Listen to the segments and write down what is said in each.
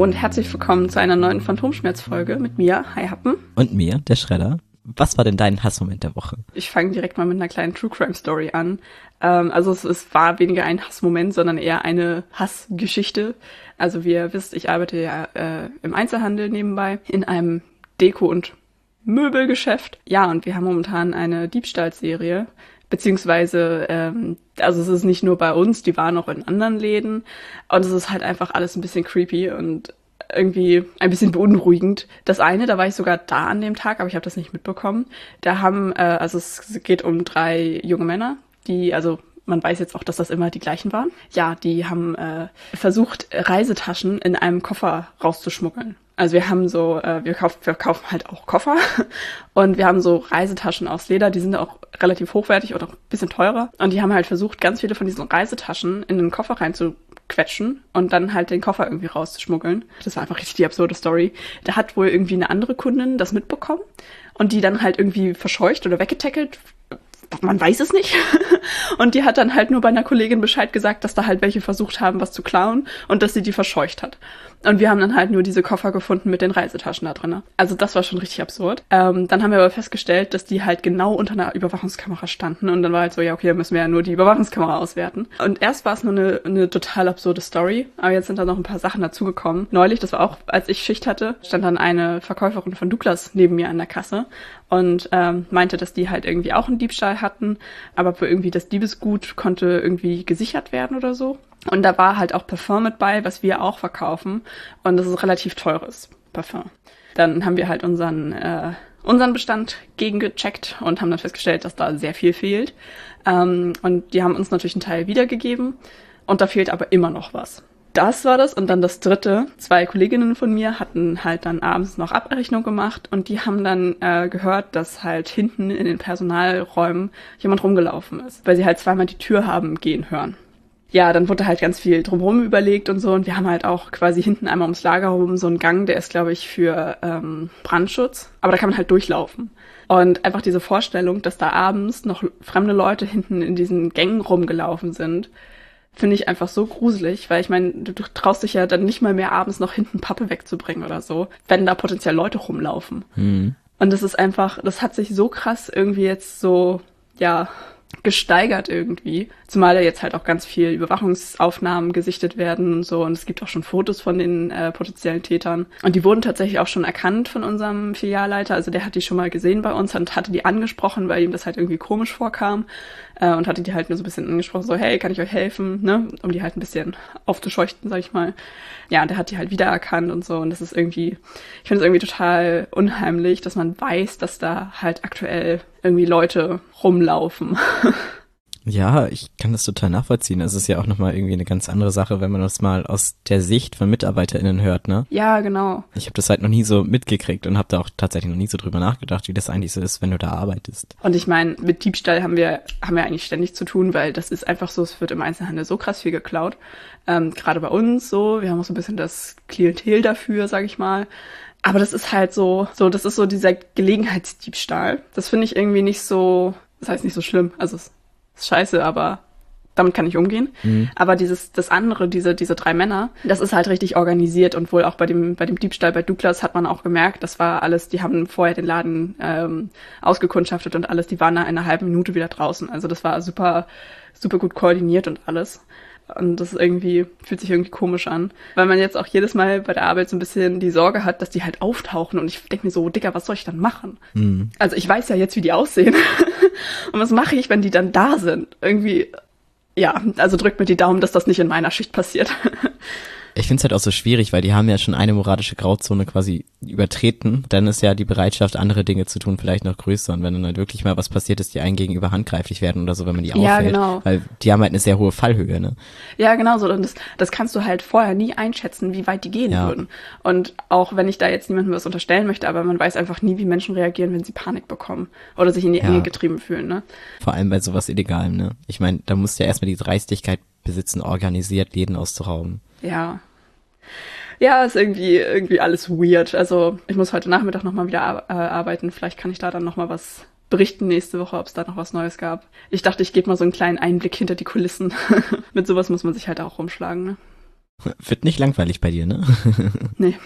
und herzlich willkommen zu einer neuen Phantomschmerz-Folge mit mir, Hi Happen. Und mir, der Schredder. Was war denn dein Hassmoment der Woche? Ich fange direkt mal mit einer kleinen True-Crime-Story an. Also es war weniger ein Hassmoment, sondern eher eine Hassgeschichte. Also wie ihr wisst, ich arbeite ja im Einzelhandel nebenbei in einem Deko- und Möbelgeschäft. Ja, und wir haben momentan eine Diebstahlserie. Beziehungsweise, also es ist nicht nur bei uns, die waren auch in anderen Läden. Und es ist halt einfach alles ein bisschen creepy und irgendwie ein bisschen beunruhigend. Das eine, da war ich sogar da an dem Tag, aber ich habe das nicht mitbekommen. Da haben, also es geht um 3 junge Männer, die, also man weiß jetzt auch, dass das immer die gleichen waren. Ja, die haben versucht, Reisetaschen in einem Koffer rauszuschmuggeln. Also wir haben so, wir kaufen halt auch Koffer und wir haben so Reisetaschen aus Leder, die sind auch relativ hochwertig oder auch ein bisschen teurer. Und die haben halt versucht, ganz viele von diesen Reisetaschen in den Koffer reinzuquetschen und dann halt den Koffer irgendwie rauszuschmuggeln. Das war einfach richtig die absurde Story. Da hat wohl irgendwie eine andere Kundin das mitbekommen und die dann halt irgendwie verscheucht oder weggetackelt. Man weiß es nicht. Und die hat dann halt nur bei einer Kollegin Bescheid gesagt, dass da halt welche versucht haben, was zu klauen und dass sie die verscheucht hat. Und wir haben dann halt nur diese Koffer gefunden mit den Reisetaschen da drin. Also das war schon richtig absurd. Dann haben wir aber festgestellt, dass die halt genau unter einer Überwachungskamera standen. Und dann war halt so, ja okay, dann müssen wir ja nur die Überwachungskamera auswerten. Und erst war es nur eine total absurde Story. Aber jetzt sind da noch ein paar Sachen dazugekommen. Neulich, das war auch, als ich Schicht hatte, stand dann eine Verkäuferin von Douglas neben mir an der Kasse und meinte, dass die halt irgendwie auch einen Diebstahl hatten. Aber für irgendwie das Diebesgut konnte irgendwie gesichert werden oder so. Und da war halt auch Parfum mit bei, was wir auch verkaufen. Und das ist relativ teures Parfum. Dann haben wir halt unseren Bestand gegengecheckt und haben dann festgestellt, dass da sehr viel fehlt. Und die haben uns natürlich einen Teil wiedergegeben. Und da fehlt aber immer noch was. Das war das. Und dann das dritte. 2 Kolleginnen von mir hatten halt dann abends noch Abrechnung gemacht. Und die haben dann gehört, dass halt hinten in den Personalräumen jemand rumgelaufen ist. Weil sie halt zweimal die Tür haben gehen hören. Ja, dann wurde halt ganz viel drumherum überlegt und so. Und wir haben halt auch quasi hinten einmal ums Lager rum so einen Gang, der ist, glaube ich, für Brandschutz. Aber da kann man halt durchlaufen. Und einfach diese Vorstellung, dass da abends noch fremde Leute hinten in diesen Gängen rumgelaufen sind, finde ich einfach so gruselig. Weil ich meine, du traust dich ja dann nicht mal mehr abends noch hinten Pappe wegzubringen oder so, wenn da potenziell Leute rumlaufen. Mhm. Und das ist einfach, das hat sich so krass irgendwie jetzt so, ja, gesteigert irgendwie. Zumal da jetzt halt auch ganz viel Überwachungsaufnahmen gesichtet werden und so. Und es gibt auch schon Fotos von den potenziellen Tätern. Und die wurden tatsächlich auch schon erkannt von unserem Filialleiter. Also der hat die schon mal gesehen bei uns und hatte die angesprochen, weil ihm das halt irgendwie komisch vorkam. Und hatte die halt nur so ein bisschen angesprochen, so, hey, kann ich euch helfen? Ne? Um die halt ein bisschen aufzuscheuchten, sag ich mal. Ja, und der hat die halt wiedererkannt und so. Und das ist irgendwie, ich finde es irgendwie total unheimlich, dass man weiß, dass da halt aktuell irgendwie Leute rumlaufen. Ja, ich kann das total nachvollziehen. Es ist ja auch nochmal irgendwie eine ganz andere Sache, wenn man das mal aus der Sicht von MitarbeiterInnen hört, ne? Ja, genau. Ich habe das halt noch nie so mitgekriegt und habe da auch tatsächlich noch nie so drüber nachgedacht, wie das eigentlich so ist, wenn du da arbeitest. Und ich meine, mit Diebstahl haben wir eigentlich ständig zu tun, weil das ist einfach so, es wird im Einzelhandel so krass viel geklaut. Gerade bei uns so, wir haben auch so ein bisschen das Klientel dafür, sag ich mal. Aber das ist halt so, das ist so dieser Gelegenheitsdiebstahl. Das finde ich irgendwie nicht so, das heißt nicht so schlimm. Also es ist scheiße, aber damit kann ich umgehen. Mhm. Aber das andere, diese 3 Männer, das ist halt richtig organisiert und wohl auch bei dem Diebstahl bei Douglas hat man auch gemerkt, das war alles, die haben vorher den Laden ausgekundschaftet und alles, die waren nach einer halben Minute wieder draußen. Also das war super, super gut koordiniert und alles. Und das fühlt sich irgendwie komisch an. Weil man jetzt auch jedes Mal bei der Arbeit so ein bisschen die Sorge hat, dass die halt auftauchen. Und ich denke mir so, Digga, was soll ich dann machen? Mhm. Also ich weiß ja jetzt, wie die aussehen. Und was mache ich, wenn die dann da sind? Irgendwie, ja, also drückt mir die Daumen, dass das nicht in meiner Schicht passiert. Ich finde es halt auch so schwierig, weil die haben ja schon eine moralische Grauzone quasi übertreten. Dann ist ja die Bereitschaft, andere Dinge zu tun, vielleicht noch größer. Und wenn dann halt wirklich mal was passiert ist, die einen gegenüber handgreiflich werden oder so, wenn man die auffällt. Ja, genau. Weil die haben halt eine sehr hohe Fallhöhe, ne? Ja, genau so. Und das kannst du halt vorher nie einschätzen, wie weit die gehen würden. Und auch wenn ich da jetzt niemandem was unterstellen möchte, aber man weiß einfach nie, wie Menschen reagieren, wenn sie Panik bekommen oder sich in die Enge getrieben fühlen, ne? Vor allem bei sowas Illegalem, ne? Ich meine, da musst du ja erstmal die Dreistigkeit besitzen, organisiert Läden auszurauben. Ja. Ja, ist irgendwie alles weird. Also ich muss heute Nachmittag nochmal wieder arbeiten. Vielleicht kann ich da dann nochmal was berichten nächste Woche, ob es da noch was Neues gab. Ich dachte, ich gebe mal so einen kleinen Einblick hinter die Kulissen. Mit sowas muss man sich halt auch rumschlagen, ne? Wird nicht langweilig bei dir, ne? Nee.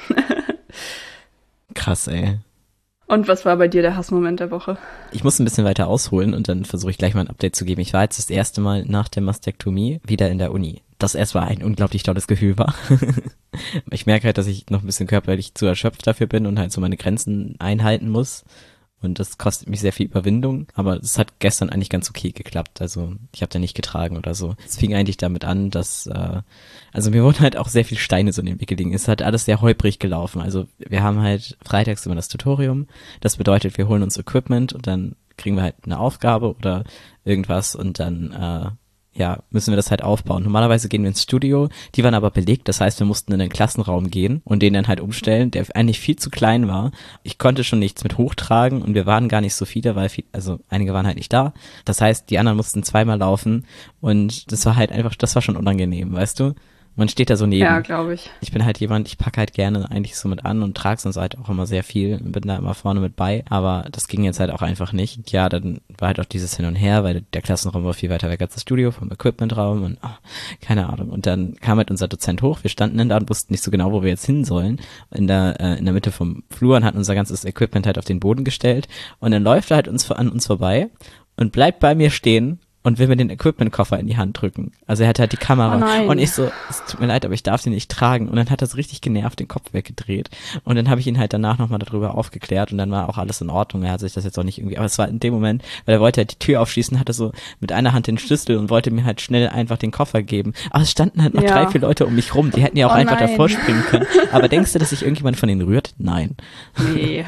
Krass, ey. Und was war bei dir der Hassmoment der Woche? Ich muss ein bisschen weiter ausholen und dann versuche ich gleich mal ein Update zu geben. Ich war jetzt das erste Mal nach der Mastektomie wieder in der Uni. Das erstmal ein unglaublich tolles Gefühl war. Ich merke halt, dass ich noch ein bisschen körperlich zu erschöpft dafür bin und halt so meine Grenzen einhalten muss. Und das kostet mich sehr viel Überwindung, aber es hat gestern eigentlich ganz okay geklappt. Also ich habe da nicht getragen oder so. Es fing eigentlich damit an, dass, also mir wurden halt auch sehr viele Steine so in den Weg gelegen. Es hat alles sehr holprig gelaufen. Also wir haben halt freitags immer das Tutorium. Das bedeutet, wir holen uns Equipment und dann kriegen wir halt eine Aufgabe oder irgendwas und dann müssen wir das halt aufbauen. Normalerweise gehen wir ins Studio, die waren aber belegt, das heißt, wir mussten in den Klassenraum gehen und den dann halt umstellen, der eigentlich viel zu klein war. Ich konnte schon nichts mit hochtragen und wir waren gar nicht so viele, weil einige waren halt nicht da. Das heißt, die anderen mussten zweimal laufen und das war schon unangenehm, weißt du? Man steht da so neben. Ja, glaube ich. Ich bin halt jemand, ich packe halt gerne eigentlich so mit an und trage sonst halt auch immer sehr viel, bin da immer vorne mit bei, aber das ging jetzt halt auch einfach nicht. Ja, dann war halt auch dieses Hin und Her, weil der Klassenraum war viel weiter weg als das Studio vom Equipmentraum und keine Ahnung. Und dann kam halt unser Dozent hoch, wir standen dann da und wussten nicht so genau, wo wir jetzt hin sollen. In der Mitte vom Flur und hat unser ganzes Equipment halt auf den Boden gestellt und dann läuft er halt an uns vorbei und bleibt bei mir stehen und will mir den Equipment-Koffer in die Hand drücken. Also er hatte halt die Kamera. Und ich so, es tut mir leid, aber ich darf sie nicht tragen. Und dann hat er so richtig genervt den Kopf weggedreht. Und dann habe ich ihn halt danach nochmal darüber aufgeklärt und dann war auch alles in Ordnung. Er hat sich das jetzt auch nicht irgendwie, aber es war in dem Moment, weil er wollte halt die Tür aufschließen, hatte so mit einer Hand den Schlüssel und wollte mir halt schnell einfach den Koffer geben. Aber es standen halt noch 3, 4 Leute um mich rum. Die hätten ja auch einfach davor springen können. Aber denkst du, dass sich irgendjemand von denen rührt? Nein. Nee.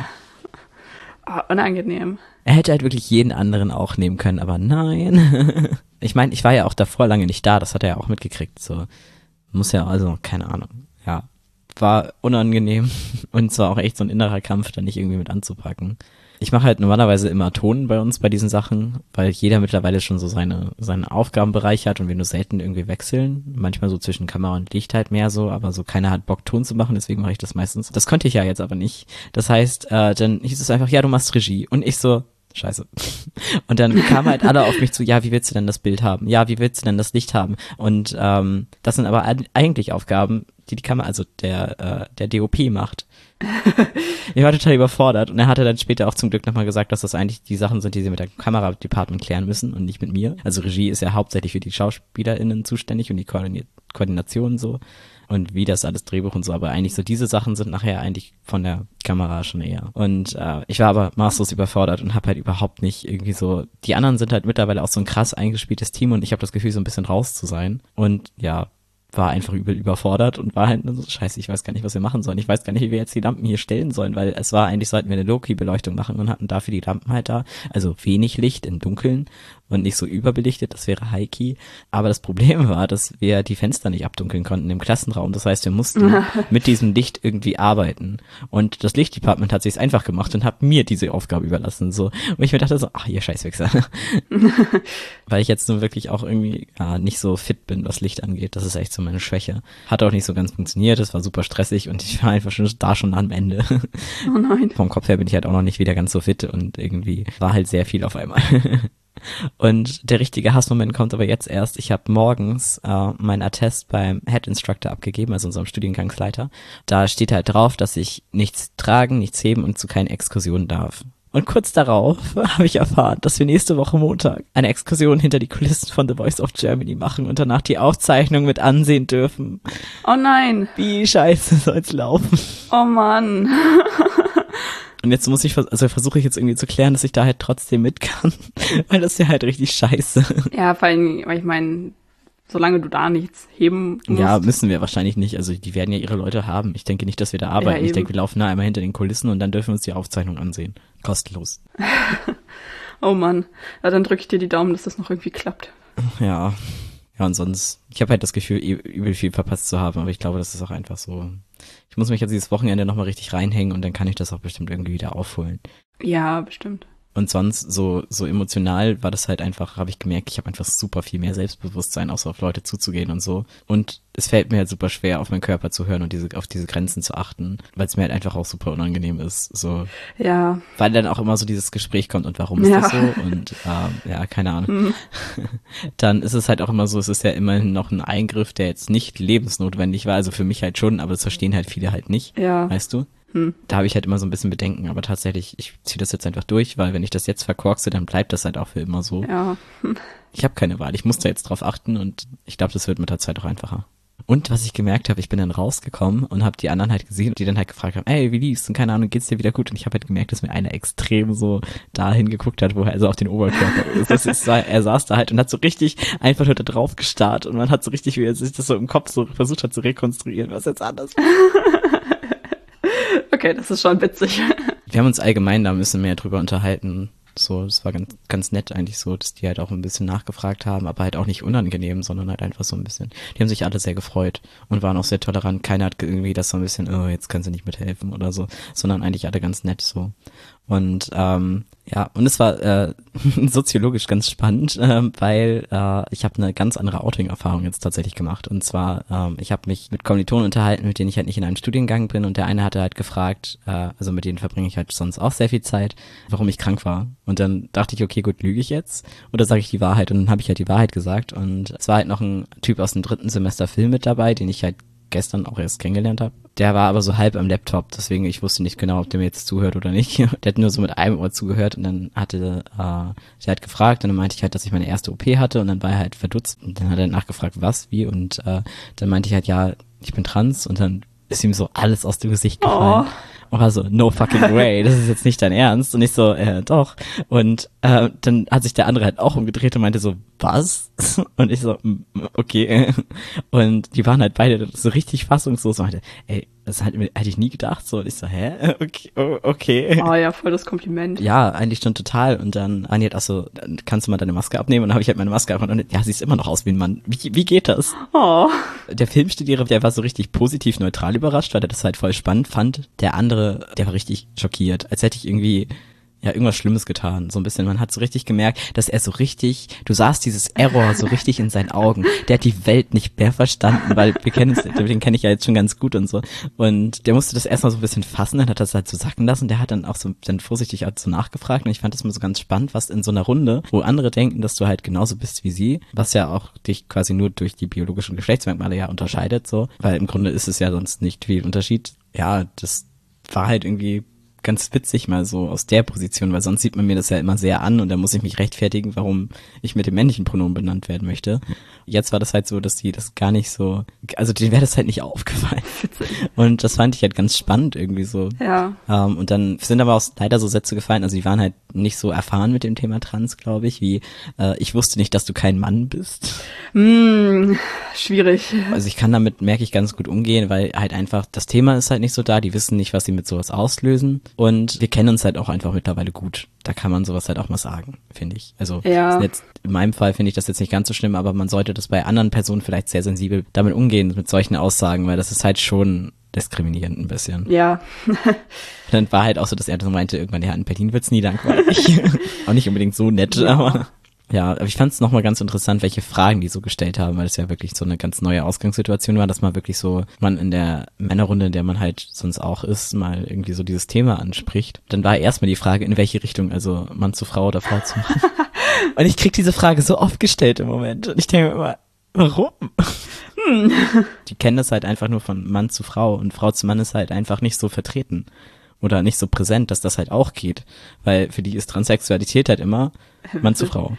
Unangenehm. Er hätte halt wirklich jeden anderen auch nehmen können, aber nein. Ich meine, ich war ja auch davor lange nicht da, das hat er ja auch mitgekriegt. So muss ja, also, keine Ahnung. Ja, war unangenehm und es war auch echt so ein innerer Kampf, da nicht irgendwie mit anzupacken. Ich mache halt normalerweise immer Ton bei uns bei diesen Sachen, weil jeder mittlerweile schon so seinen Aufgabenbereich hat und wir nur selten irgendwie wechseln. Manchmal so zwischen Kamera und Licht halt mehr so, aber so keiner hat Bock Ton zu machen, deswegen mache ich das meistens. Das konnte ich ja jetzt aber nicht. Das heißt, dann hieß es einfach, ja, du machst Regie. Und ich so, scheiße. Und dann kamen halt alle auf mich zu, ja, wie willst du denn das Bild haben? Ja, wie willst du denn das Licht haben? Und das sind aber eigentlich Aufgaben, die Kamera, also der DOP macht. Ich war total überfordert und er hatte dann später auch zum Glück nochmal gesagt, dass das eigentlich die Sachen sind, die sie mit der Kameradepartment klären müssen und nicht mit mir. Also Regie ist ja hauptsächlich für die SchauspielerInnen zuständig und die Koordination so und wie das alles Drehbuch und so, aber eigentlich so diese Sachen sind nachher eigentlich von der Kamera schon eher. Und ich war aber maßlos überfordert und habe halt überhaupt nicht irgendwie so, die anderen sind halt mittlerweile auch so ein krass eingespieltes Team und ich habe das Gefühl, so ein bisschen raus zu sein und ja, war einfach übel überfordert und war halt so, scheiße, ich weiß gar nicht, was wir machen sollen. Ich weiß gar nicht, wie wir jetzt die Lampen hier stellen sollen, weil es war eigentlich, sollten wir eine Low-Key-Beleuchtung machen und hatten dafür die Lampen halt da. Also wenig Licht im Dunkeln und nicht so überbelichtet, das wäre High-Key. Aber das Problem war, dass wir die Fenster nicht abdunkeln konnten im Klassenraum. Das heißt, wir mussten mit diesem Licht irgendwie arbeiten. Und das Lichtdepartment hat sich's einfach gemacht und hat mir diese Aufgabe überlassen. So. Und ich mir dachte so, ach, ihr Scheißwichser. Weil ich jetzt nur wirklich auch irgendwie nicht so fit bin, was Licht angeht. Das ist echt so meine Schwäche. Hat auch nicht so ganz funktioniert. Es war super stressig und ich war einfach schon am Ende. Oh nein. Vom Kopf her bin ich halt auch noch nicht wieder ganz so fit und irgendwie war halt sehr viel auf einmal. Und der richtige Hassmoment kommt aber jetzt erst. Ich habe morgens mein Attest beim Head Instructor abgegeben, also unserem Studiengangsleiter. Da steht halt drauf, dass ich nichts tragen, nichts heben und zu keinen Exkursionen darf. Und kurz darauf habe ich erfahren, dass wir nächste Woche Montag eine Exkursion hinter die Kulissen von The Voice of Germany machen und danach die Aufzeichnung mit ansehen dürfen. Oh nein. Wie scheiße soll's laufen? Oh Mann. Und jetzt versuche ich jetzt irgendwie zu klären, dass ich da halt trotzdem mit kann, weil das ist ja halt richtig scheiße. Ja, vor allem, weil ich meine, solange du da nichts heben musst. Ja, müssen wir wahrscheinlich nicht. Also die werden ja ihre Leute haben. Ich denke nicht, dass wir da arbeiten. Ja, ich denke, wir laufen da einmal hinter den Kulissen und dann dürfen wir uns die Aufzeichnung ansehen. Kostenlos. Oh Mann. Ja, dann drücke ich dir die Daumen, dass das noch irgendwie klappt. Ja. Ja, und sonst, ich habe halt das Gefühl, übel viel verpasst zu haben, aber ich glaube, das ist auch einfach so. Ich muss mich jetzt dieses Wochenende nochmal richtig reinhängen und dann kann ich das auch bestimmt irgendwie wieder aufholen. Ja, bestimmt. Und sonst so emotional war das halt einfach, habe ich gemerkt, ich habe einfach super viel mehr Selbstbewusstsein, auch so auf Leute zuzugehen und so. Und es fällt mir halt super schwer, auf meinen Körper zu hören und auf diese Grenzen zu achten, weil es mir halt einfach auch super unangenehm ist. So. Ja. Weil dann auch immer so dieses Gespräch kommt und warum ist das so? Und ja, keine Ahnung. Dann ist es halt auch immer so, es ist ja immerhin noch ein Eingriff, der jetzt nicht lebensnotwendig war. Also für mich halt schon, aber das verstehen halt viele halt nicht. Ja. Weißt du? Da habe ich halt immer so ein bisschen Bedenken, aber tatsächlich, ich ziehe das jetzt einfach durch, weil wenn ich das jetzt verkorkse, dann bleibt das halt auch für immer so. Ja. Ich habe keine Wahl, ich muss da jetzt drauf achten und ich glaube, das wird mit der Zeit auch einfacher. Und was ich gemerkt habe, ich bin dann rausgekommen und habe die anderen halt gesehen, die dann halt gefragt haben, ey, wie lief's? Und keine Ahnung, geht's dir wieder gut? Und ich habe halt gemerkt, dass mir einer extrem so dahin geguckt hat, wo er also auf den Oberkörper ist. Er saß da halt und hat so richtig einfach nur da drauf gestarrt und man hat so richtig, wie er sich das so im Kopf so versucht hat zu rekonstruieren, was jetzt anders war. Okay, das ist schon witzig. Wir haben uns allgemein da ein bisschen mehr drüber unterhalten. So, das war ganz, ganz nett eigentlich so, dass die halt auch ein bisschen nachgefragt haben, aber halt auch nicht unangenehm, sondern halt einfach so ein bisschen. Die haben sich alle sehr gefreut und waren auch sehr tolerant. Keiner hat irgendwie das so ein bisschen, oh, jetzt kannst du nicht mithelfen oder so, sondern eigentlich alle ganz nett so. Und ja, und es war soziologisch ganz spannend, weil ich habe eine ganz andere Outing-Erfahrung jetzt tatsächlich gemacht. Und zwar, ich habe mich mit Kommilitonen unterhalten, mit denen ich halt nicht in einem Studiengang bin. Und der eine hatte halt gefragt, also mit denen verbringe ich halt sonst auch sehr viel Zeit, warum ich krank war. Und dann dachte ich, okay, gut, lüge ich jetzt? Oder sage ich die Wahrheit? Und dann habe ich halt die Wahrheit gesagt. Und es war halt noch ein Typ aus dem 3. Semester Film mit dabei, den ich halt gestern auch erst kennengelernt habe. Der war aber so halb am Laptop, deswegen ich wusste nicht genau, ob der mir jetzt zuhört oder nicht. Der hat nur so mit einem Ohr zugehört und dann hatte der halt gefragt und dann meinte ich halt, dass ich meine erste OP hatte und dann war er halt verdutzt und dann hat er nachgefragt, was, wie und dann meinte ich halt, ja, ich bin trans und dann ist ihm so alles aus dem Gesicht gefallen. Und war so, no fucking way, das ist jetzt nicht dein Ernst. Und ich so, doch. Und dann hat sich der andere halt auch umgedreht und meinte so, was? Und ich so, okay. Und die waren halt beide so richtig fassungslos und meinte, ey, das hätte ich nie gedacht. So, und ich so, hä? Okay. Oh ja, voll das Kompliment. Ja, eigentlich schon total. Und dann Anja hat auch so, dann kannst du mal deine Maske abnehmen. Und dann habe ich halt meine Maske abgenommen und ja, siehst immer noch aus wie ein Mann. Wie geht das? Oh. Der Filmstudierer, der war so richtig positiv neutral überrascht, weil er das halt voll spannend fand. Der andere, der war richtig schockiert, als hätte ich irgendwie ja irgendwas Schlimmes getan, so ein bisschen. Man hat so richtig gemerkt, dass er so richtig, du sahst dieses Error so richtig in seinen Augen. Der hat die Welt nicht mehr verstanden, weil wir kennen uns, den kenne ich ja jetzt schon ganz gut und so. Und der musste das erstmal so ein bisschen fassen, dann hat das halt so sacken lassen. Der hat dann auch so dann vorsichtig halt so nachgefragt und ich fand das mal so ganz spannend, was in so einer Runde, wo andere denken, dass du halt genauso bist wie sie, was ja auch dich quasi nur durch die biologischen Geschlechtsmerkmale ja unterscheidet, so, weil im Grunde ist es ja sonst nicht viel Unterschied. Ja, das war halt irgendwie ganz witzig mal so aus der Position, weil sonst sieht man mir das ja immer sehr an und da muss ich mich rechtfertigen, warum ich mit dem männlichen Pronomen benannt werden möchte. Jetzt war das halt so, dass die das gar nicht so, also denen wäre das halt nicht aufgefallen. Und das fand ich halt ganz spannend irgendwie so. Ja. Und dann sind aber auch leider so Sätze gefallen, also die waren halt nicht so erfahren mit dem Thema Trans, glaube ich, wie ich wusste nicht, dass du kein Mann bist. Schwierig. Also ich kann damit, merke ich, ganz gut umgehen, weil halt einfach, das Thema ist halt nicht so da, die wissen nicht, was sie mit sowas auslösen und wir kennen uns halt auch einfach mittlerweile gut. Da kann man sowas halt auch mal sagen, finde ich. Also ja. Jetzt, in meinem Fall finde ich das jetzt nicht ganz so schlimm, aber man sollte das bei anderen Personen vielleicht sehr sensibel damit umgehen, mit solchen Aussagen, weil das ist halt schon diskriminierend ein bisschen. Ja. Dann war halt auch so, dass er so meinte, irgendwann, ja, in Berlin wird's nie langweilig. Auch nicht unbedingt so nett, ja. Aber ich fand es nochmal ganz interessant, welche Fragen die so gestellt haben, weil es ja wirklich so eine ganz neue Ausgangssituation war, dass man wirklich so, man in der Männerrunde, in der man halt sonst auch ist, mal irgendwie so dieses Thema anspricht. Dann war erstmal die Frage, in welche Richtung, also Mann zu Frau oder Frau zu Mann. Und ich krieg diese Frage so oft gestellt im Moment. Und ich denke mir immer, warum? Die kennen das halt einfach nur von Mann zu Frau und Frau zu Mann ist halt einfach nicht so vertreten. Oder nicht so präsent, dass das halt auch geht. Weil für die ist Transsexualität halt immer Mann zu Frau.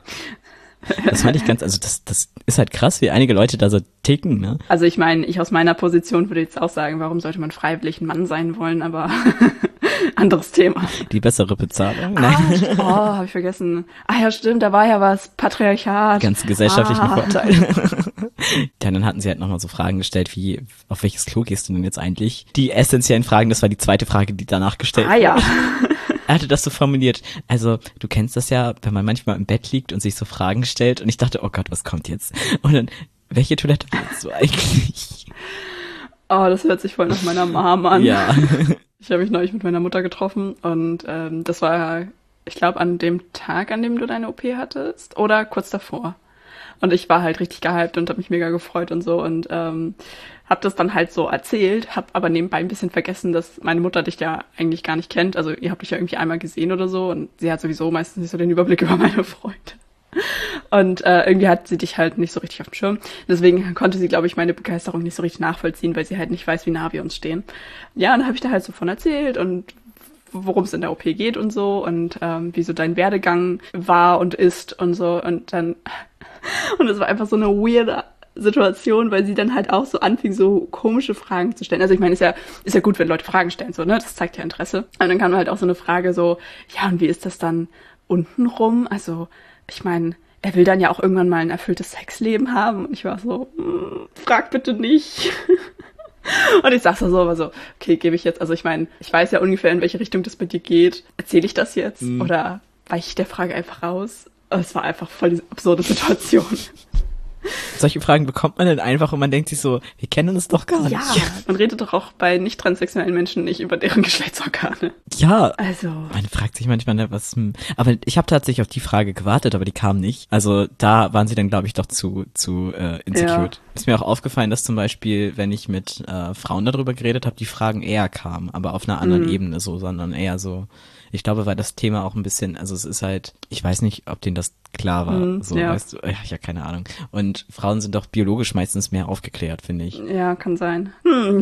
Das fand ich ganz, also das ist halt krass, wie einige Leute da so ticken, ne? Also ich meine, ich aus meiner Position würde jetzt auch sagen, warum sollte man freiwillig ein Mann sein wollen, aber anderes Thema. Die bessere Bezahlung? Nein. Habe ich vergessen. Ja, stimmt, da war ja was, Patriarchat. Ganz gesellschaftlichen Vorteil. Dann hatten sie halt nochmal so Fragen gestellt, wie, auf welches Klo gehst du denn jetzt eigentlich? Die essentiellen Fragen, das war die zweite Frage, die danach gestellt wurde. Ja. Er hatte das so formuliert, also du kennst das ja, wenn man manchmal im Bett liegt und sich so Fragen stellt und ich dachte, oh Gott, was kommt jetzt? Und dann, welche Toilette willst du eigentlich? Oh, das hört sich voll nach meiner Mom an. Ja. Ich habe mich neulich mit meiner Mutter getroffen und das war ich glaube, an dem Tag, an dem du deine OP hattest oder kurz davor. Und ich war halt richtig gehypt und habe mich mega gefreut und so und habe das dann halt so erzählt, habe aber nebenbei ein bisschen vergessen, dass meine Mutter dich ja eigentlich gar nicht kennt. Also ihr habt dich ja irgendwie einmal gesehen oder so und sie hat sowieso meistens nicht so den Überblick über meine Freunde. Und irgendwie hat sie dich halt nicht so richtig auf dem Schirm. Deswegen konnte sie, glaube ich, meine Begeisterung nicht so richtig nachvollziehen, weil sie halt nicht weiß, wie nah wir uns stehen. Ja, und dann habe ich da halt so von erzählt und worum es in der OP geht und so und wie so dein Werdegang war und ist und so. Und dann, und es war einfach so eine weirde Situation, weil sie dann halt auch so anfing, so komische Fragen zu stellen. Also ich meine, ist ja gut, wenn Leute Fragen stellen, so, ne? Das zeigt ja Interesse. Und dann kam halt auch so eine Frage so, ja, und wie ist das dann untenrum? Also, ich meine, er will dann ja auch irgendwann mal ein erfülltes Sexleben haben. Und ich war so, frag bitte nicht. Und ich sag's so, aber so, okay, gebe ich jetzt, also ich meine, ich weiß ja ungefähr, in welche Richtung das bei dir geht. Erzähle ich das jetzt? Oder weiche ich der Frage einfach raus? Es war einfach voll die absurde Situation. Solche Fragen bekommt man dann einfach und man denkt sich so, wir kennen uns doch gar nicht. Ja, man redet doch auch bei nicht transsexuellen Menschen nicht über deren Geschlechtsorgane. Ja, also man fragt sich manchmal, was, aber ich habe tatsächlich auf die Frage gewartet, aber die kam nicht. Also da waren sie dann, glaube ich, doch zu insecure. Ja. Ist mir auch aufgefallen, dass zum Beispiel, wenn ich mit Frauen darüber geredet habe, die Fragen eher kamen, aber auf einer anderen Ebene so, sondern eher so, ich glaube, weil das Thema auch ein bisschen, also es ist halt, ich weiß nicht, ob denen das klar war, so, ja. Weißt du, ja, keine Ahnung. Und Frauen sind doch biologisch meistens mehr aufgeklärt, finde ich. Ja, kann sein.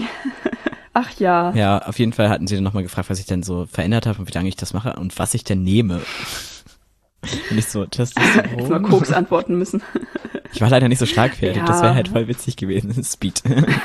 Ach ja. Ja, auf jeden Fall hatten sie dann nochmal gefragt, was ich denn so verändert habe und wie lange ich das mache und was ich denn nehme. Und ich so, Testosteron. Jetzt mal Koks antworten müssen. Ich war leider nicht so schlagfertig, ja. Das wäre halt voll witzig gewesen. Speed.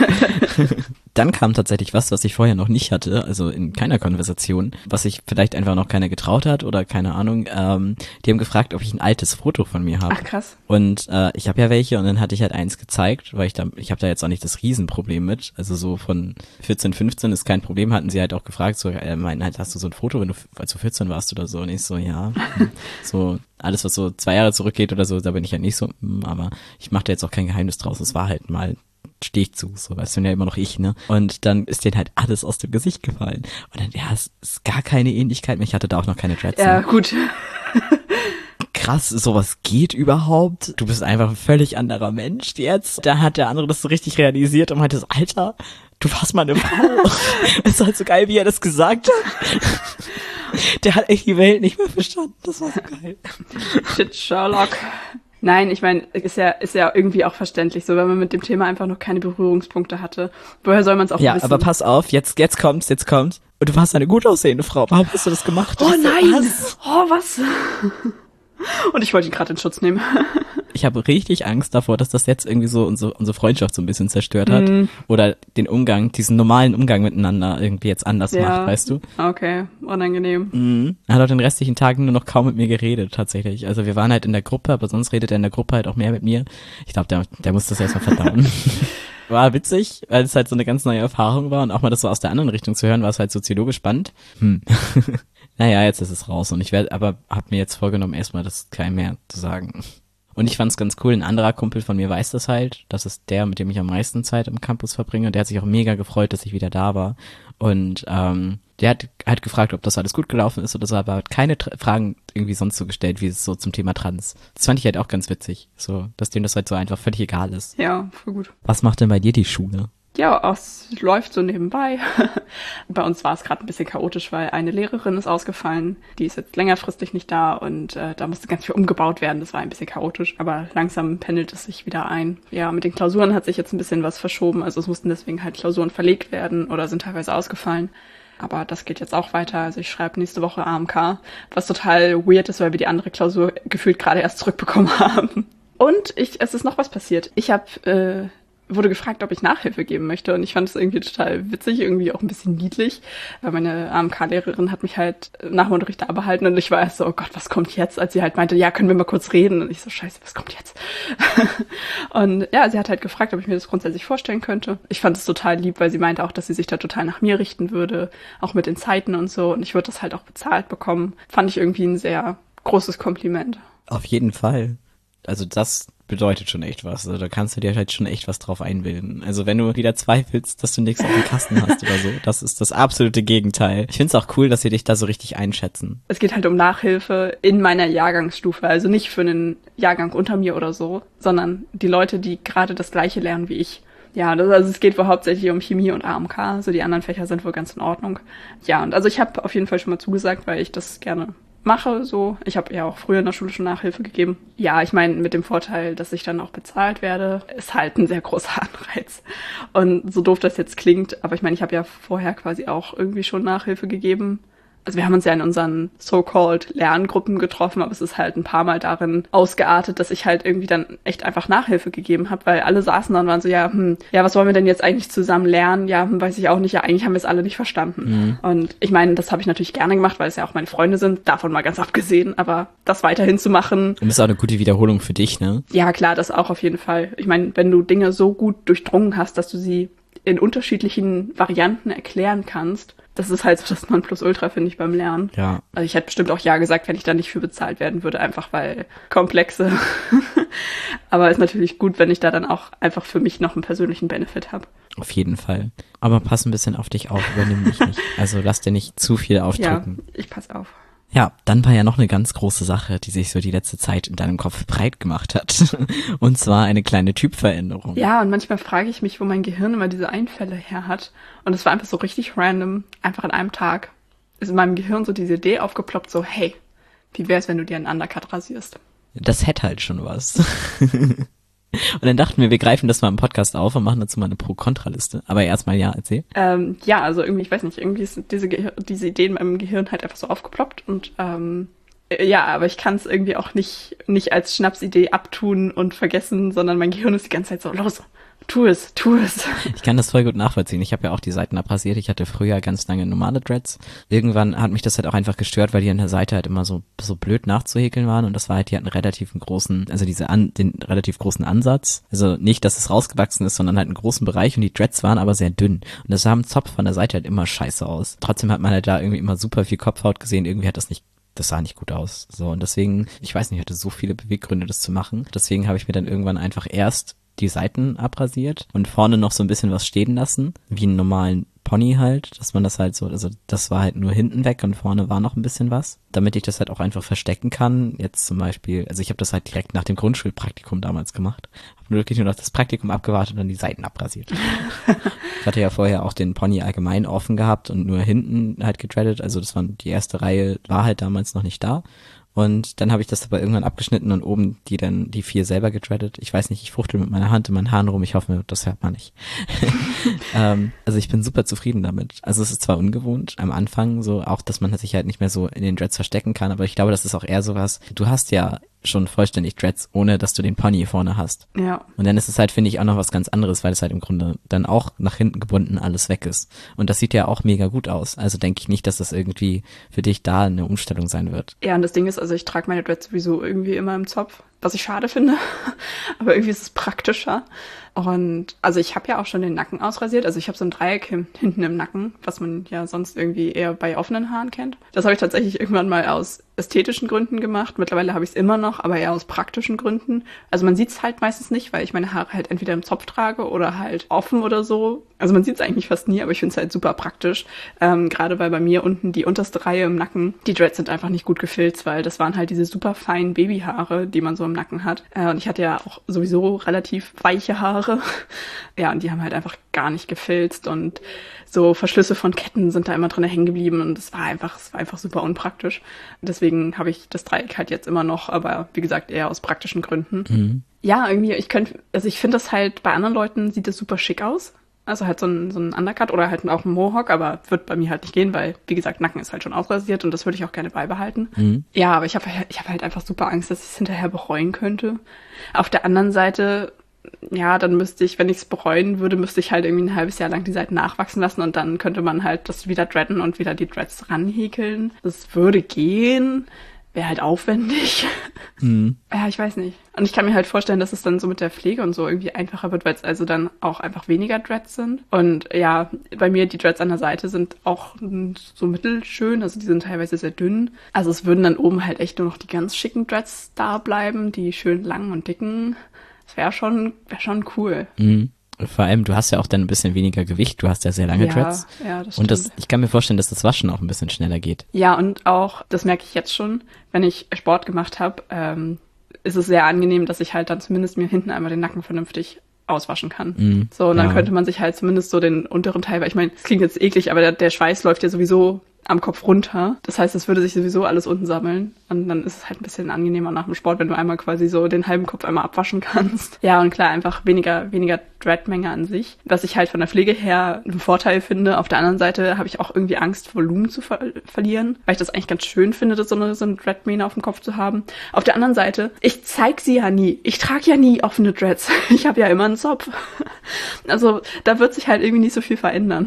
Dann kam tatsächlich was ich vorher noch nicht hatte, also in keiner Konversation, was sich vielleicht einfach noch keiner getraut hat oder keine Ahnung. Die haben gefragt, ob ich ein altes Foto von mir habe. Ach krass. Und ich habe ja welche und dann hatte ich halt eins gezeigt, weil ich habe da jetzt auch nicht das Riesenproblem mit. Also so von 14, 15 ist kein Problem, hatten sie halt auch gefragt, so meinten halt, hast du so ein Foto, als du 14 warst oder so? Und ich so, ja. So alles, was so 2 Jahre zurückgeht oder so, da bin ich ja nicht so, aber ich mache da jetzt auch kein Geheimnis draus. Es war halt mal, stehe ich zu, so, weißt du, ja immer noch ich, ne? Und dann ist denen halt alles aus dem Gesicht gefallen. Und dann, ja, es ist gar keine Ähnlichkeit mehr. Ich hatte da auch noch keine Dreads. Ja, gut. Krass, sowas geht überhaupt? Du bist einfach ein völlig anderer Mensch jetzt. Da hat der andere das so richtig realisiert und meinte so, Alter, du warst mal eine Frau. Es ist halt so geil, wie er das gesagt hat. Der hat echt die Welt nicht mehr verstanden. Das war so geil. Shit, Sherlock. Nein, ich meine, ist ja irgendwie auch verständlich, so wenn man mit dem Thema einfach noch keine Berührungspunkte hatte. Woher soll man es auch wissen? Ja, aber pass auf, jetzt kommt's. Und du warst eine gut aussehende Frau. Warum hast du das gemacht? Oh nein! Was? Und ich wollte ihn gerade in Schutz nehmen. Ich habe richtig Angst davor, dass das jetzt irgendwie so unsere Freundschaft so ein bisschen zerstört hat. Oder den Umgang, diesen normalen Umgang miteinander irgendwie jetzt anders macht, weißt du? Okay, unangenehm. Er hat auch den restlichen Tag nur noch kaum mit mir geredet, tatsächlich. Also wir waren halt in der Gruppe, aber sonst redet er in der Gruppe halt auch mehr mit mir. Ich glaube, der muss das erstmal verdauen. War witzig, weil es halt so eine ganz neue Erfahrung war und auch mal das so aus der anderen Richtung zu hören, war es halt soziologisch spannend. Naja, jetzt ist es raus und ich habe mir jetzt vorgenommen, erstmal das keinem mehr zu sagen. Und ich fand's ganz cool, ein anderer Kumpel von mir weiß das halt, das ist der, mit dem ich am meisten Zeit im Campus verbringe, der hat sich auch mega gefreut, dass ich wieder da war und der hat halt gefragt, ob das alles gut gelaufen ist oder so, aber hat keine Fragen irgendwie sonst so gestellt, wie es so zum Thema Trans. Das fand ich halt auch ganz witzig, so, dass dem das halt so einfach völlig egal ist. Ja, voll gut. Was macht denn bei dir die Schule? Ja, es läuft so nebenbei. Bei uns war es gerade ein bisschen chaotisch, weil eine Lehrerin ist ausgefallen. Die ist jetzt längerfristig nicht da und da musste ganz viel umgebaut werden. Das war ein bisschen chaotisch, aber langsam pendelt es sich wieder ein. Ja, mit den Klausuren hat sich jetzt ein bisschen was verschoben. Also es mussten deswegen halt Klausuren verlegt werden oder sind teilweise ausgefallen. Aber das geht jetzt auch weiter. Also ich schreibe nächste Woche AMK, was total weird ist, weil wir die andere Klausur gefühlt gerade erst zurückbekommen haben. Und es ist noch was passiert. Ich wurde gefragt, ob ich Nachhilfe geben möchte und ich fand es irgendwie total witzig, irgendwie auch ein bisschen niedlich, weil meine AMK-Lehrerin hat mich halt nach dem Unterricht da behalten und ich war erst so, oh Gott, was kommt jetzt? Als sie halt meinte, ja, können wir mal kurz reden? Und ich so, scheiße, was kommt jetzt? Und ja, sie hat halt gefragt, ob ich mir das grundsätzlich vorstellen könnte. Ich fand es total lieb, weil sie meinte auch, dass sie sich da total nach mir richten würde, auch mit den Zeiten und so und ich würde das halt auch bezahlt bekommen. Fand ich irgendwie ein sehr großes Kompliment. Auf jeden Fall. Also das bedeutet schon echt was. Also da kannst du dir halt schon echt was drauf einbilden. Also wenn du wieder zweifelst, dass du nichts auf dem Kasten hast oder so, das ist das absolute Gegenteil. Ich find's auch cool, dass sie dich da so richtig einschätzen. Es geht halt um Nachhilfe in meiner Jahrgangsstufe, also nicht für einen Jahrgang unter mir oder so, sondern die Leute, die gerade das Gleiche lernen wie ich. Ja, also es geht wohl hauptsächlich um Chemie und AMK, also die anderen Fächer sind wohl ganz in Ordnung. Ja, und also ich habe auf jeden Fall schon mal zugesagt, weil ich das gerne mache, so. Ich habe ja auch früher in der Schule schon Nachhilfe gegeben. Ja, ich meine, mit dem Vorteil, dass ich dann auch bezahlt werde, ist halt ein sehr großer Anreiz. Und so doof das jetzt klingt, aber ich meine, ich habe ja vorher quasi auch irgendwie schon Nachhilfe gegeben. Also wir haben uns ja in unseren so-called Lerngruppen getroffen, aber es ist halt ein paar Mal darin ausgeartet, dass ich halt irgendwie dann echt einfach Nachhilfe gegeben habe, weil alle saßen da und waren so, ja, was wollen wir denn jetzt eigentlich zusammen lernen? Ja, weiß ich auch nicht, ja, eigentlich haben wir es alle nicht verstanden. Und ich meine, das habe ich natürlich gerne gemacht, weil es ja auch meine Freunde sind, davon mal ganz abgesehen, aber das weiterhin zu machen. Und das ist auch eine gute Wiederholung für dich, ne? Ja, klar, das auch auf jeden Fall. Ich meine, wenn du Dinge so gut durchdrungen hast, dass du sie in unterschiedlichen Varianten erklären kannst, das ist halt so das Nonplusultra, finde ich, beim Lernen. Ja. Also ich hätte bestimmt auch ja gesagt, wenn ich da nicht für bezahlt werden würde, einfach weil komplexe. Aber ist natürlich gut, wenn ich da dann auch einfach für mich noch einen persönlichen Benefit habe. Auf jeden Fall. Aber pass ein bisschen auf dich auf, übernimm dich nicht. Also lass dir nicht zu viel aufdrücken. Ja, ich pass auf. Ja, dann war ja noch eine ganz große Sache, die sich so die letzte Zeit in deinem Kopf breit gemacht hat. Und zwar eine kleine Typveränderung. Ja, und manchmal frage ich mich, wo mein Gehirn immer diese Einfälle her hat. Und es war einfach so richtig random, einfach an einem Tag ist in meinem Gehirn so diese Idee aufgeploppt, so, hey, wie wär's, wenn du dir einen Undercut rasierst? Das hätte halt schon was. Und dann dachten wir greifen das mal im Podcast auf und machen dazu mal eine Pro-Kontra-Liste. Aber erstmal ja, erzähl. Ja, also irgendwie, ich weiß nicht, irgendwie ist diese Idee in meinem Gehirn halt einfach so aufgeploppt und ja, aber ich kann es irgendwie auch nicht als Schnapsidee abtun und vergessen, sondern mein Gehirn ist die ganze Zeit so, los, tu es. Ich kann das voll gut nachvollziehen. Ich habe ja auch die Seiten abrasiert. Ich hatte früher ganz lange normale Dreads. Irgendwann hat mich das halt auch einfach gestört, weil die an der Seite halt immer so blöd nachzuhäkeln waren und das war halt, die hatten den relativ großen Ansatz. Also nicht, dass es rausgewachsen ist, sondern halt einen großen Bereich und die Dreads waren aber sehr dünn. Und das sah im Zopf von der Seite halt immer scheiße aus. Trotzdem hat man halt da irgendwie immer super viel Kopfhaut gesehen. Irgendwie hat das sah nicht gut aus. So, und deswegen, ich weiß nicht, ich hatte so viele Beweggründe, das zu machen. Deswegen habe ich mir dann irgendwann einfach erst die Seiten abrasiert und vorne noch so ein bisschen was stehen lassen, wie einen normalen Pony halt, dass man das halt so, also das war halt nur hinten weg und vorne war noch ein bisschen was, damit ich das halt auch einfach verstecken kann. Jetzt zum Beispiel, also ich habe das halt direkt nach dem Grundschulpraktikum damals gemacht, habe wirklich nur noch das Praktikum abgewartet und dann die Seiten abrasiert. Ich hatte ja vorher auch den Pony allgemein offen gehabt und nur hinten halt gedreadet, also das war die erste Reihe, war halt damals noch nicht da. Und dann habe ich das aber irgendwann abgeschnitten und oben die 4 selber gedreadet. Ich weiß nicht, ich fuchtel mit meiner Hand in meinen Haaren rum. Ich hoffe, das hört man nicht. Also ich bin super zufrieden damit. Also es ist zwar ungewohnt am Anfang, so auch, dass man sich halt nicht mehr so in den Dreads verstecken kann, aber ich glaube, das ist auch eher sowas. Du hast ja schon vollständig Dreads, ohne dass du den Pony vorne hast. Ja. Und dann ist es halt, finde ich, auch noch was ganz anderes, weil es halt im Grunde dann auch nach hinten gebunden alles weg ist. Und das sieht ja auch mega gut aus. Also denke ich nicht, dass das irgendwie für dich da eine Umstellung sein wird. Ja, und das Ding ist, also ich trage meine Dreads sowieso irgendwie immer im Zopf, was ich schade finde. Aber irgendwie ist es praktischer. Und also ich habe ja auch schon den Nacken ausrasiert. Also ich habe so ein Dreieck hinten im Nacken, was man ja sonst irgendwie eher bei offenen Haaren kennt. Das habe ich tatsächlich irgendwann mal aus ästhetischen Gründen gemacht. Mittlerweile habe ich es immer noch, aber eher aus praktischen Gründen. Also man sieht es halt meistens nicht, weil ich meine Haare halt entweder im Zopf trage oder halt offen oder so. Also man sieht es eigentlich fast nie, aber ich finde es halt super praktisch. Gerade weil bei mir unten die unterste Reihe im Nacken, die Dreads sind einfach nicht gut gefilzt, weil das waren halt diese super feinen Babyhaare, die man so im Nacken hat. Und ich hatte ja auch sowieso relativ weiche Haare. Ja, und die haben halt einfach gar nicht gefilzt und so Verschlüsse von Ketten sind da immer drin hängen geblieben und es war einfach super unpraktisch. Deswegen habe ich das Dreieck halt jetzt immer noch, aber wie gesagt eher aus praktischen Gründen. Mhm. Ja, irgendwie, ich finde das halt, bei anderen Leuten sieht das super schick aus. Also halt so ein Undercut oder halt auch ein Mohawk, aber wird bei mir halt nicht gehen, weil, wie gesagt, Nacken ist halt schon ausrasiert und das würde ich auch gerne beibehalten. Mhm. Ja, aber ich hab halt einfach super Angst, dass ich es hinterher bereuen könnte. Auf der anderen Seite, ja, dann müsste ich, wenn ich es bereuen würde, müsste ich halt irgendwie ein halbes Jahr lang die Seiten nachwachsen lassen und dann könnte man halt das wieder dreaden und wieder die Dreads ranhäkeln. Das würde gehen. Wäre halt aufwendig. Mhm. Ja, ich weiß nicht. Und ich kann mir halt vorstellen, dass es dann so mit der Pflege und so irgendwie einfacher wird, weil es also dann auch einfach weniger Dreads sind. Und ja, bei mir die Dreads an der Seite sind auch so mittelschön, also die sind teilweise sehr dünn. Also es würden dann oben halt echt nur noch die ganz schicken Dreads da bleiben, die schön langen und dicken. Das wäre schon cool. Mhm. Vor allem, du hast ja auch dann ein bisschen weniger Gewicht, du hast ja sehr lange Dreads. Ja, das und stimmt. ich kann mir vorstellen, dass das Waschen auch ein bisschen schneller geht. Ja, und auch, das merke ich jetzt schon, wenn ich Sport gemacht habe, ist es sehr angenehm, dass ich halt dann zumindest mir hinten einmal den Nacken vernünftig auswaschen kann. So, und dann könnte man sich halt zumindest so den unteren Teil, weil ich meine, es klingt jetzt eklig, aber der Schweiß läuft ja sowieso am Kopf runter. Das heißt, es würde sich sowieso alles unten sammeln. Und dann ist es halt ein bisschen angenehmer nach dem Sport, wenn du einmal quasi so den halben Kopf einmal abwaschen kannst. Ja, und klar, einfach weniger Dreadmenge an sich. Was ich halt von der Pflege her einen Vorteil finde. Auf der anderen Seite habe ich auch irgendwie Angst, Volumen zu verlieren, weil ich das eigentlich ganz schön finde, das so eine Dreadmähne auf dem Kopf zu haben. Auf der anderen Seite, ich zeig sie ja nie. Ich trage ja nie offene Dreads. Ich habe ja immer einen Zopf. Also da wird sich halt irgendwie nicht so viel verändern.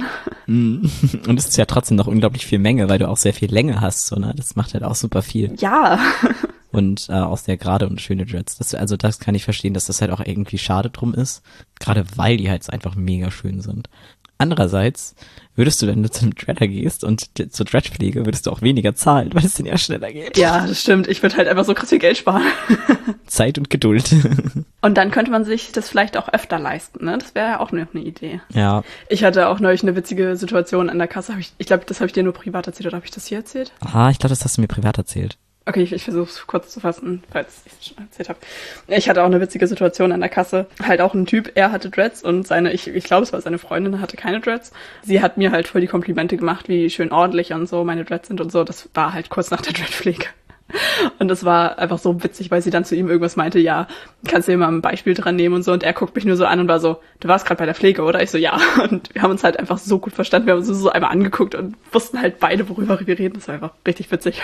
Und es ist ja trotzdem noch unglaublich viel Menge, weil du auch sehr viel Länge hast, so, ne? Das macht halt auch super viel. Ja. Und auch sehr gerade und schöne Dreads. Das kann ich verstehen, dass das halt auch irgendwie schade drum ist. Gerade weil die halt einfach mega schön sind. Andererseits würdest du, wenn du zu einem Dreader gehst und zur Dreadpflege, würdest du auch weniger zahlen, weil es dann ja schneller geht. Ja, das stimmt. Ich würde halt einfach so krass viel Geld sparen. Zeit und Geduld. Und dann könnte man sich das vielleicht auch öfter leisten, ne? Das wäre ja auch noch eine Idee. Ja. Ich hatte auch neulich eine witzige Situation an der Kasse. Ich glaube, das habe ich dir nur privat erzählt, oder habe ich das hier erzählt? Aha, ich glaube, das hast du mir privat erzählt. Okay, ich versuche es kurz zu fassen, falls ich es schon erzählt habe. Ich hatte auch eine witzige Situation an der Kasse. Halt auch ein Typ, er hatte Dreads und ich glaube, es war seine Freundin, hatte keine Dreads. Sie hat mir halt voll die Komplimente gemacht, wie schön ordentlich und so meine Dreads sind und so. Das war halt kurz nach der Dreadpflege. Und das war einfach so witzig, weil sie dann zu ihm irgendwas meinte, ja, kannst du dir mal ein Beispiel dran nehmen und so. Und er guckt mich nur so an und war so, du warst gerade bei der Pflege, oder? Ich so, ja. Und wir haben uns halt einfach so gut verstanden. Wir haben uns so einmal angeguckt und wussten halt beide, worüber wir reden. Das war einfach richtig witzig.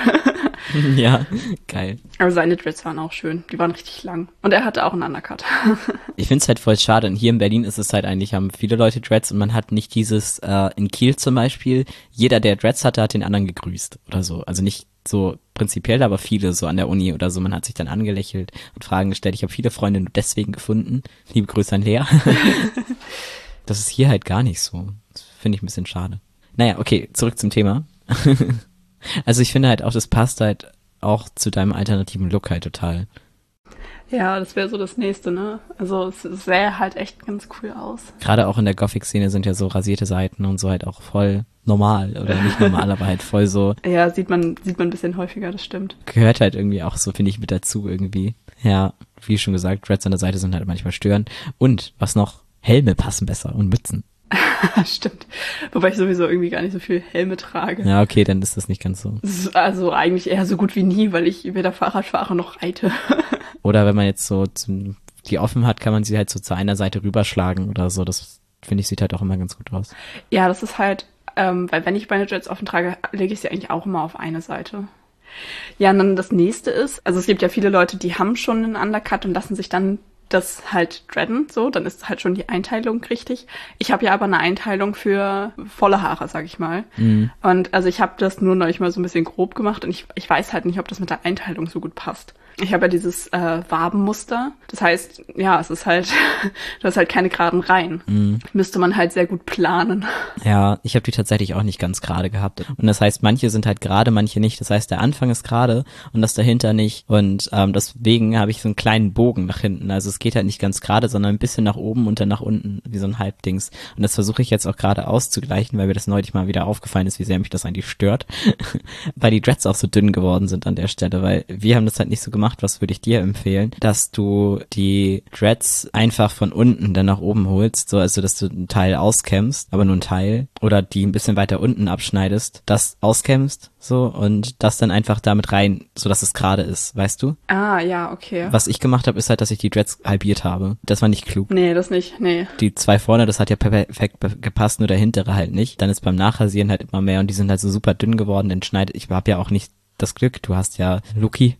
Ja, geil. Aber seine Dreads waren auch schön. Die waren richtig lang. Und er hatte auch einen Undercut. Ich find's halt voll schade. Und hier in Berlin ist es halt eigentlich, haben viele Leute Dreads und man hat nicht dieses, in Kiel zum Beispiel, jeder, der Dreads hatte, hat den anderen gegrüßt oder so. Also nicht so prinzipiell, aber viele so an der Uni oder so. Man hat sich dann angelächelt und Fragen gestellt. Ich habe viele Freunde nur deswegen gefunden. Liebe Grüße an Lea. Das ist hier halt gar nicht so. Das finde ich ein bisschen schade. Naja, okay, zurück zum Thema. Also ich finde halt auch, das passt halt auch zu deinem alternativen Look halt total. Ja, das wäre so das Nächste, ne? Also es sähe halt echt ganz cool aus. Gerade auch in der Gothic-Szene sind ja so rasierte Seiten und so halt auch voll normal. Oder nicht normal, aber halt voll so. Ja, sieht man ein bisschen häufiger, das stimmt. Gehört halt irgendwie auch so, finde ich, mit dazu irgendwie. Ja, wie schon gesagt, Dreads an der Seite sind halt manchmal störend. Und, was noch, Helme passen besser und Mützen. Stimmt. Wobei ich sowieso irgendwie gar nicht so viel Helme trage. Ja, okay, dann ist das nicht ganz so. Also eigentlich eher so gut wie nie, weil ich weder Fahrrad fahre noch reite. Oder wenn man jetzt so die offen hat, kann man sie halt so zu einer Seite rüberschlagen oder so. Das, finde ich, sieht halt auch immer ganz gut aus. Ja, das ist halt, weil wenn ich meine Dreads offen trage, lege ich sie eigentlich auch immer auf eine Seite. Ja, und dann das nächste ist, also es gibt ja viele Leute, die haben schon einen Undercut und lassen sich dann das halt dreaden, so, dann ist halt schon die Einteilung richtig. Ich habe ja aber eine Einteilung für volle Haare, sag ich mal. Mhm. Und also ich habe das nur neulich mal so ein bisschen grob gemacht und ich weiß halt nicht, ob das mit der Einteilung so gut passt. Ich habe ja dieses Wabenmuster. Das heißt, ja, es ist halt, du hast halt keine geraden Reihen. Mhm. Müsste man halt sehr gut planen. Ja, ich habe die tatsächlich auch nicht ganz gerade gehabt. Und das heißt, manche sind halt gerade, manche nicht. Das heißt, der Anfang ist gerade und das dahinter nicht. Und deswegen habe ich so einen kleinen Bogen nach hinten. Also es geht halt nicht ganz gerade, sondern ein bisschen nach oben und dann nach unten, wie so ein Halbdings. Und das versuche ich jetzt auch gerade auszugleichen, weil mir das neulich mal wieder aufgefallen ist, wie sehr mich das eigentlich stört. Weil die Dreads auch so dünn geworden sind an der Stelle, weil wir haben das halt nicht so gemacht. Was würde ich dir empfehlen? Dass du die Dreads einfach von unten dann nach oben holst, so also dass du einen Teil auskämmst, aber nur einen Teil, oder die ein bisschen weiter unten abschneidest, das auskämmst, so, und das dann einfach damit rein, so dass es gerade ist, weißt du? Ah, ja, okay. Was ich gemacht habe, ist halt, dass ich die Dreads halbiert habe. Das war nicht klug. Nee, das nicht, nee. Die zwei vorne, das hat ja perfekt gepasst, nur der hintere halt nicht. Dann ist beim Nachrasieren halt immer mehr und die sind halt so super dünn geworden, dann schneidet, ich habe ja auch nicht das Glück, du hast ja Luki.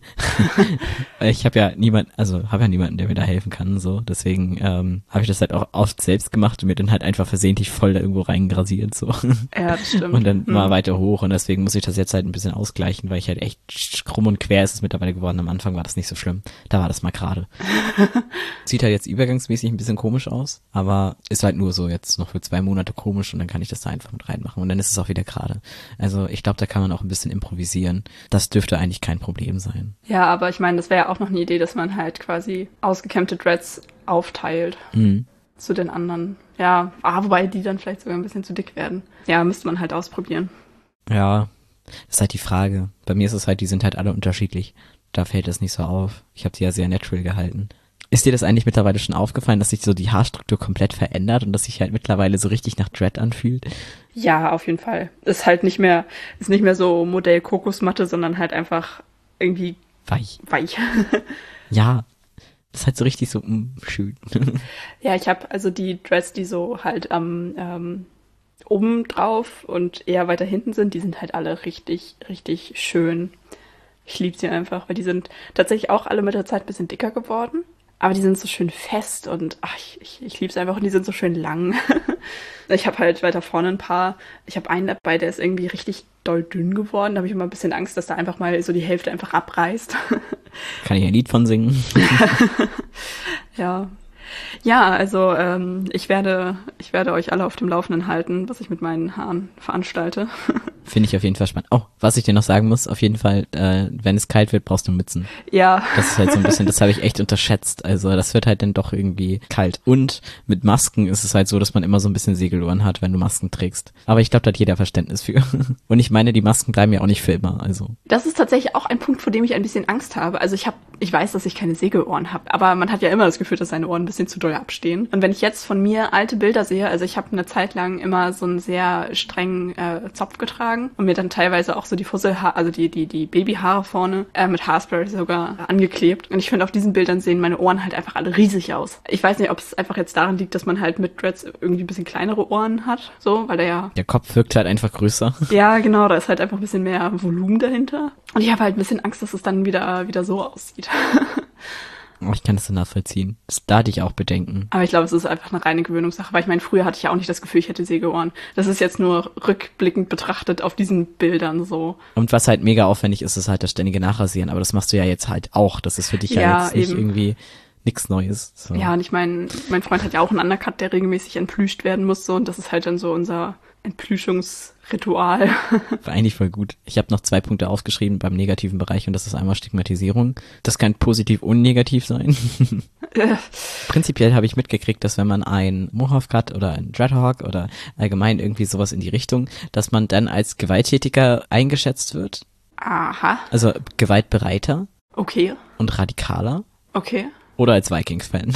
Ich habe ja niemanden, der mir da helfen kann, so. Deswegen habe ich das halt auch oft selbst gemacht und mir dann halt einfach versehentlich voll da irgendwo reingrasiert, so. Ja, das stimmt. Und dann mal weiter hoch und deswegen muss ich das jetzt halt ein bisschen ausgleichen, weil ich halt echt krumm und quer ist es mittlerweile geworden. Am Anfang war das nicht so schlimm. Da war das mal gerade. Sieht halt jetzt übergangsmäßig ein bisschen komisch aus, aber ist halt nur so jetzt noch für 2 Monate komisch und dann kann ich das da einfach mit reinmachen und dann ist es auch wieder gerade. Also ich glaube, da kann man auch ein bisschen improvisieren. Das dürfte eigentlich kein Problem sein. Ja, aber ich meine, das wäre ja auch noch eine Idee, dass man halt quasi ausgekämmte Dreads aufteilt Mhm. zu den anderen. Ja, wobei die dann vielleicht sogar ein bisschen zu dick werden. Ja, müsste man halt ausprobieren. Ja, das ist halt die Frage. Bei mir ist es halt, die sind halt alle unterschiedlich. Da fällt es nicht so auf. Ich habe die ja sehr natural gehalten. Ist dir das eigentlich mittlerweile schon aufgefallen, dass sich so die Haarstruktur komplett verändert und dass sich halt mittlerweile so richtig nach Dread anfühlt? Ja, auf jeden Fall. Ist halt nicht mehr so Modell Kokosmatte, sondern halt einfach irgendwie Weich. weich. Ja, das ist halt so richtig so schön. Ja, ich habe also die Dreads, die so halt oben drauf und eher weiter hinten sind, die sind halt alle richtig, richtig schön. Ich liebe sie einfach, weil die sind tatsächlich auch alle mit der Zeit ein bisschen dicker geworden. Aber die sind so schön fest und ich liebe es einfach und die sind so schön lang. Ich habe halt weiter vorne ein paar. Ich habe einen dabei, der ist irgendwie richtig doll dünn geworden. Da habe ich immer ein bisschen Angst, dass da einfach mal so die Hälfte einfach abreißt. Kann ich ein Lied von singen? Ja. Ja, also ich werde euch alle auf dem Laufenden halten, was ich mit meinen Haaren veranstalte. Finde ich auf jeden Fall spannend. Oh, was ich dir noch sagen muss, auf jeden Fall, wenn es kalt wird, brauchst du Mützen. Ja. Das ist halt so ein bisschen, das habe ich echt unterschätzt. Also das wird halt dann doch irgendwie kalt. Und mit Masken ist es halt so, dass man immer so ein bisschen Segelohren hat, wenn du Masken trägst. Aber ich glaube, da hat jeder Verständnis für. Und ich meine, die Masken bleiben ja auch nicht für immer. Also Das ist tatsächlich auch ein Punkt, vor dem ich ein bisschen Angst habe. Also ich weiß, dass ich keine Segelohren habe, aber man hat ja immer das Gefühl, dass seine Ohren ein bisschen zu doll abstehen. Und wenn ich jetzt von mir alte Bilder sehe, also ich habe eine Zeit lang immer so einen sehr strengen Zopf getragen und mir dann teilweise auch so die Fusselhaare, also die Babyhaare vorne mit Haarspray sogar angeklebt. Und ich finde, auf diesen Bildern sehen meine Ohren halt einfach alle riesig aus. Ich weiß nicht, ob es einfach jetzt daran liegt, dass man halt mit Dreads irgendwie ein bisschen kleinere Ohren hat, so, weil der Kopf wirkt halt einfach größer. Ja, genau, da ist halt einfach ein bisschen mehr Volumen dahinter. Und ich habe halt ein bisschen Angst, dass es dann wieder so aussieht. Oh, ich kann das so nachvollziehen. Da hatte ich auch Bedenken. Aber ich glaube, es ist einfach eine reine Gewöhnungssache, weil ich meine, früher hatte ich ja auch nicht das Gefühl, ich hätte Segelohren. Das ist jetzt nur rückblickend betrachtet auf diesen Bildern so. Und was halt mega aufwendig ist, ist halt das ständige Nachrasieren. Aber das machst du ja jetzt halt auch. Das ist für dich ja jetzt nicht irgendwie nichts Neues. So. Ja, und ich meine, mein Freund hat ja auch einen Undercut, der regelmäßig entplüscht werden muss, so, und das ist halt dann so unser Entplüschungsritual. War eigentlich voll gut. Ich habe noch 2 Punkte aufgeschrieben beim negativen Bereich und das ist einmal Stigmatisierung. Das kann positiv und negativ sein. Prinzipiell habe ich mitgekriegt, dass wenn man ein Mohawk-Cut oder ein Dreadhawk oder allgemein irgendwie sowas in die Richtung, dass man dann als gewalttätiger eingeschätzt wird. Aha. Also gewaltbereiter. Okay. Und radikaler. Okay. Oder als Vikings-Fan.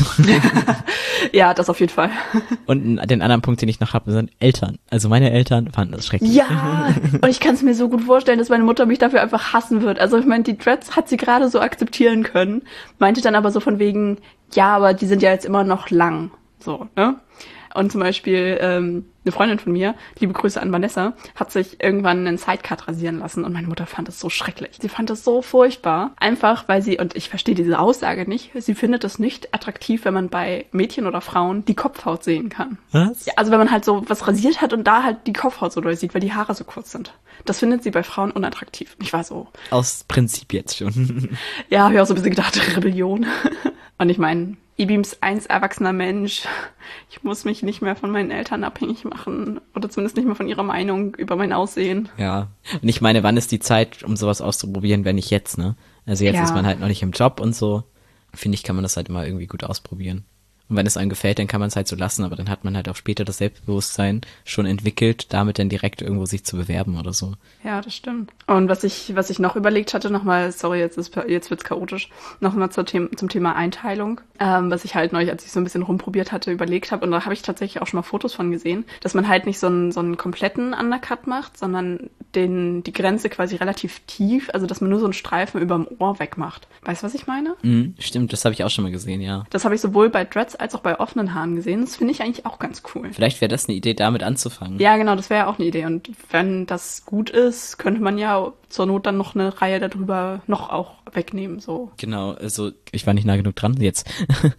Ja, das auf jeden Fall. Und den anderen Punkt, den ich noch habe, sind Eltern. Also meine Eltern fanden das schrecklich. Ja, und ich kann es mir so gut vorstellen, dass meine Mutter mich dafür einfach hassen wird. Also ich meine, die Dreads hat sie gerade so akzeptieren können, meinte dann aber so von wegen, ja, aber die sind ja jetzt immer noch lang. So, ne? Und zum Beispiel eine Freundin von mir, liebe Grüße an Vanessa, hat sich irgendwann einen Sidecut rasieren lassen und meine Mutter fand es so schrecklich. Sie fand es so furchtbar, einfach weil sie, und ich verstehe diese Aussage nicht, sie findet es nicht attraktiv, wenn man bei Mädchen oder Frauen die Kopfhaut sehen kann. Was? Ja, also wenn man halt so was rasiert hat und da halt die Kopfhaut so durchsieht, weil die Haare so kurz sind. Das findet sie bei Frauen unattraktiv. Ich war so. Aus Prinzip jetzt schon. Ja, habe ich auch so ein bisschen gedacht, Rebellion. Und ich meine, Ibims 1 erwachsener Mensch. Ich muss mich nicht mehr von meinen Eltern abhängig machen. Oder zumindest nicht mehr von ihrer Meinung über mein Aussehen. Ja. Und ich meine, wann ist die Zeit, um sowas auszuprobieren, wenn nicht jetzt, ne? Also jetzt ist man halt noch nicht im Job und so. Finde ich, kann man das halt immer irgendwie gut ausprobieren. Und wenn es einem gefällt, dann kann man es halt so lassen, aber dann hat man halt auch später das Selbstbewusstsein schon entwickelt, damit dann direkt irgendwo sich zu bewerben oder so. Ja, das stimmt. Und was ich noch überlegt hatte, nochmal, sorry, jetzt wird's chaotisch, nochmal zum Thema Einteilung, was ich halt neulich, als ich so ein bisschen rumprobiert hatte, überlegt habe, und da habe ich tatsächlich auch schon mal Fotos von gesehen, dass man halt nicht so einen kompletten Undercut macht, sondern die Grenze quasi relativ tief, also dass man nur so einen Streifen überm Ohr wegmacht. Weißt du, was ich meine? Stimmt, das habe ich auch schon mal gesehen, ja. Das habe ich sowohl bei Dreads als auch bei offenen Haaren gesehen. Das finde ich eigentlich auch ganz cool. Vielleicht wäre das eine Idee, damit anzufangen. Ja, genau, das wäre ja auch eine Idee. Und wenn das gut ist, könnte man ja zur Not dann noch eine Reihe darüber noch auch wegnehmen, so. Genau, also ich war nicht nah genug dran jetzt.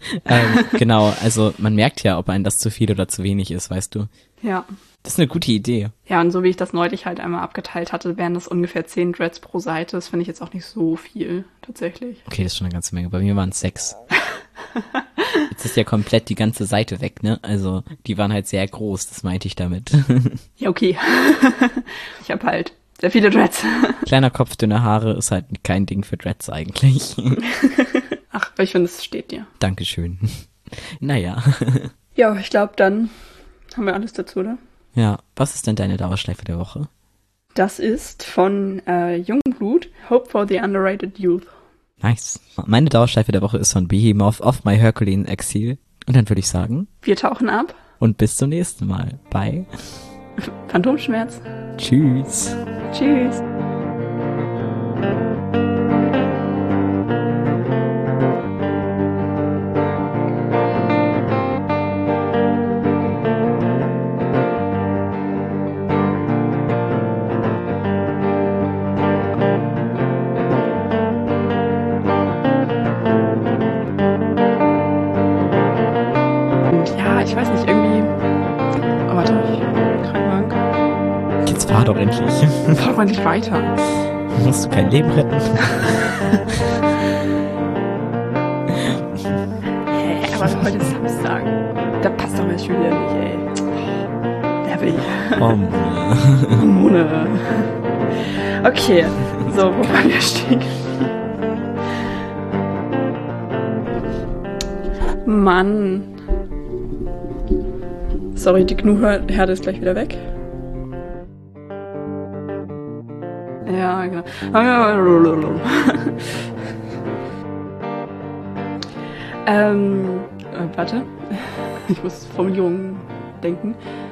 Genau, also man merkt ja, ob einem das zu viel oder zu wenig ist, weißt du. Ja. Das ist eine gute Idee. Ja, und so wie ich das neulich halt einmal abgeteilt hatte, wären das ungefähr 10 Dreads pro Seite. Das finde ich jetzt auch nicht so viel, tatsächlich. Okay, das ist schon eine ganze Menge. Bei mir waren es 6. Jetzt ist ja komplett die ganze Seite weg, ne? Also, die waren halt sehr groß, das meinte ich damit. Ja, okay. Ich habe halt sehr viele Dreads. Kleiner Kopf, dünne Haare ist halt kein Ding für Dreads eigentlich. Ach, ich finde, es steht dir. Dankeschön. Naja. Ja, ich glaube, dann haben wir alles dazu, oder? Ja, was ist denn deine Dauerschleife der Woche? Das ist von Jungblut, Hope for the Underrated Youth. Nice. Meine Dauerschleife der Woche ist von Behemoth of My Herculean Exil. Und dann würde ich sagen... Wir tauchen ab. Und bis zum nächsten Mal. Bye. Phantomschmerz. Tschüss. Tschüss. Ich weiß nicht, irgendwie... Oh, warte, Krankenwagen. Jetzt fahr doch endlich. Fahr doch endlich weiter. Musst du kein Leben retten? Hä, aber heute ist Samstag. Da passt doch jetzt schon wieder nicht, ey. Nervig. Oh, Mone. Okay, so, wo waren wir stehen? Mann. Sorry, die Gnu-Herde ist gleich wieder weg. Ja, genau. Warte. Ich muss Formulierungen denken.